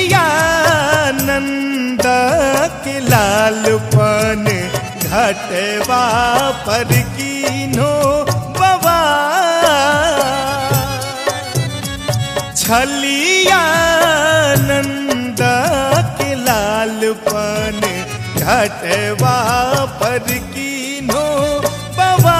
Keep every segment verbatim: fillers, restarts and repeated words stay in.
छलिया नंद के लालपन घटवा पर कीन्हो बवा छलिया नंद के लालपन घटवा पर कीन्हो बवा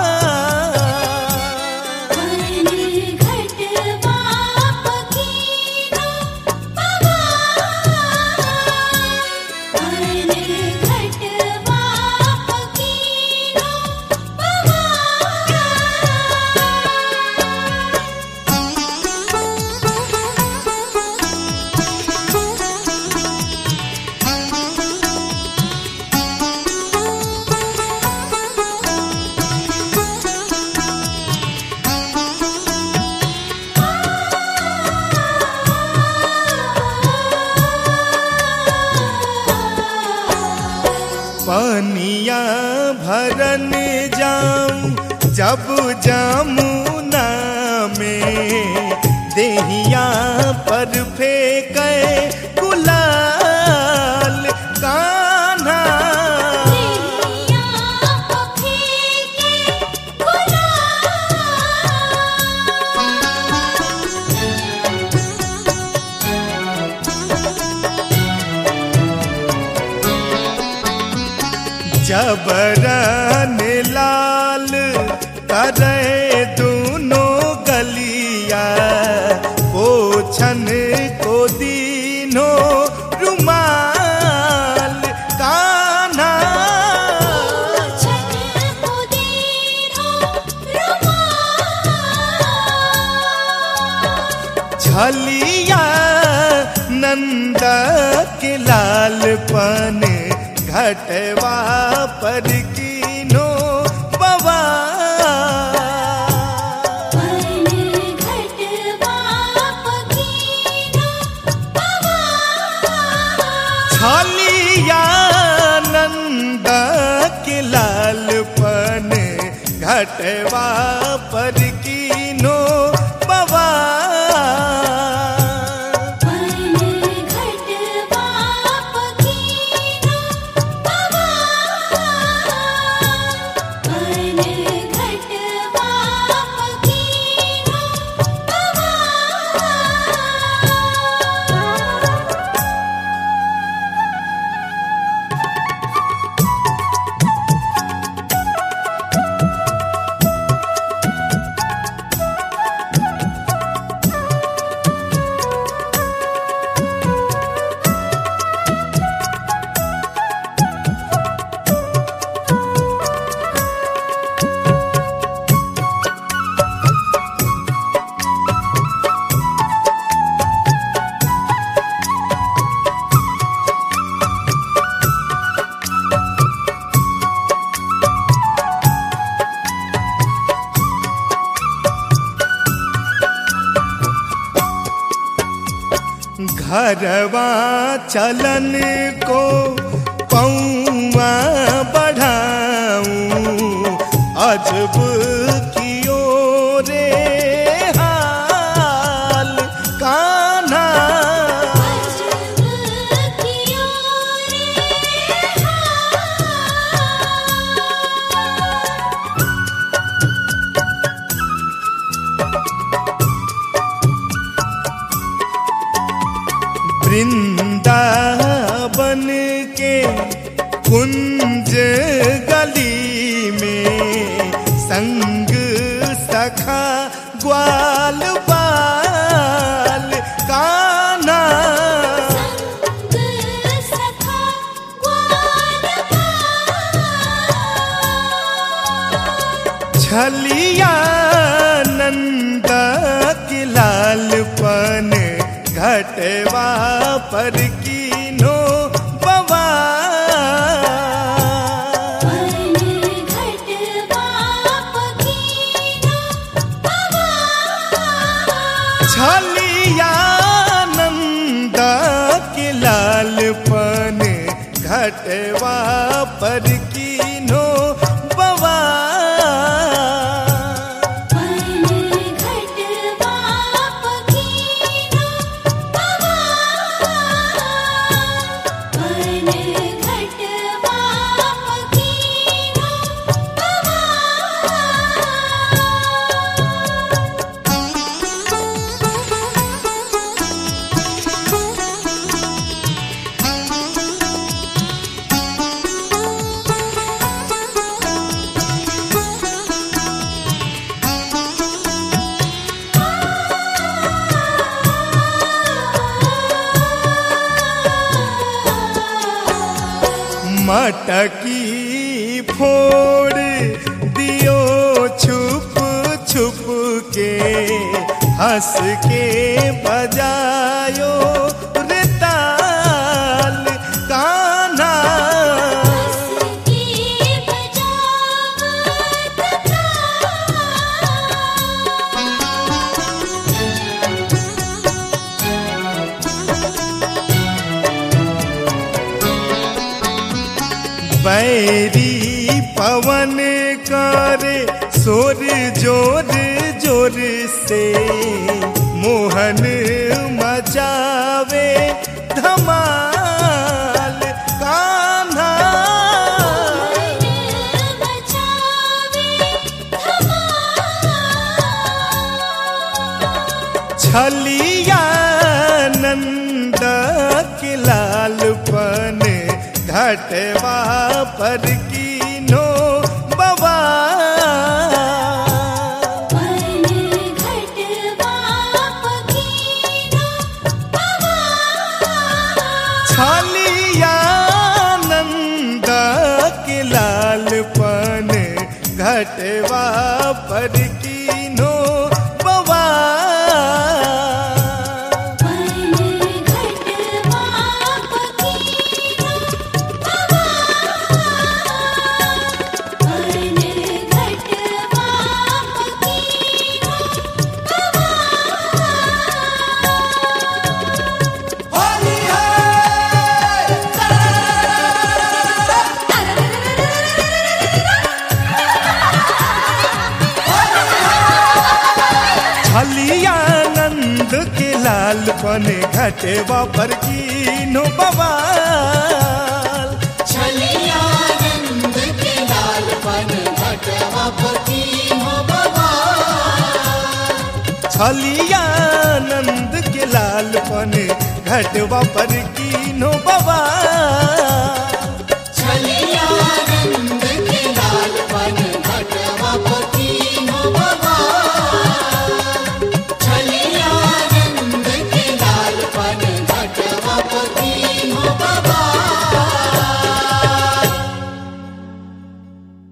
पनिया भरन जाऊं जब जमुना में देहिया पर फेंके गुलाल कान्हा देहिया पर फेंके जबरन लाल करे दोनों गलिया पोछन को दीनो रुमाल कान्हा पोछन को दीनो रुमाल छलिया नंद के लालपन घटवा पर कीन्हो बवा छलिया नंद के लालपन घटवा पर कीन्हो बवा घरवा चलन को पौवा बढ़ाऊं अजब कियो रे हाल कान्हा अजब कियो रे वृंदावन के कुंज गली में संग सखा ग्वाल बाल कान्हा संग सखा ग्वाल बाल छलिया नंद के लालपन घटवा पर कीन्हो बवा छलिया नंद के लालपन घटवा पर कीन्हो बवा घटवा पकीनो बवा मटकी फोड़ दियो छुप छुप के, हंस के बजायो रे ताल कान्हा। के बजावत बैरी पवन करे सोर जोर जोर से, मोहन मचावे धमाल कान्हा। बचावे छलिया नंद के लालपन, घटवा पर कीनो बवा। पन घटवा पकीनो बवा। छलिया नंद के लालपन, घटवा पर कीनो बवा। पन घटवा पकीनो बवा। पन घटवा पकीनो छलिया नंद के लालपन, घटवा पर कीनो बवाल। छलिया नंद के लालपन, घटवा पकीनो बवा। छलिया नंद के लालपन, घटवा पर कीनो बवाल।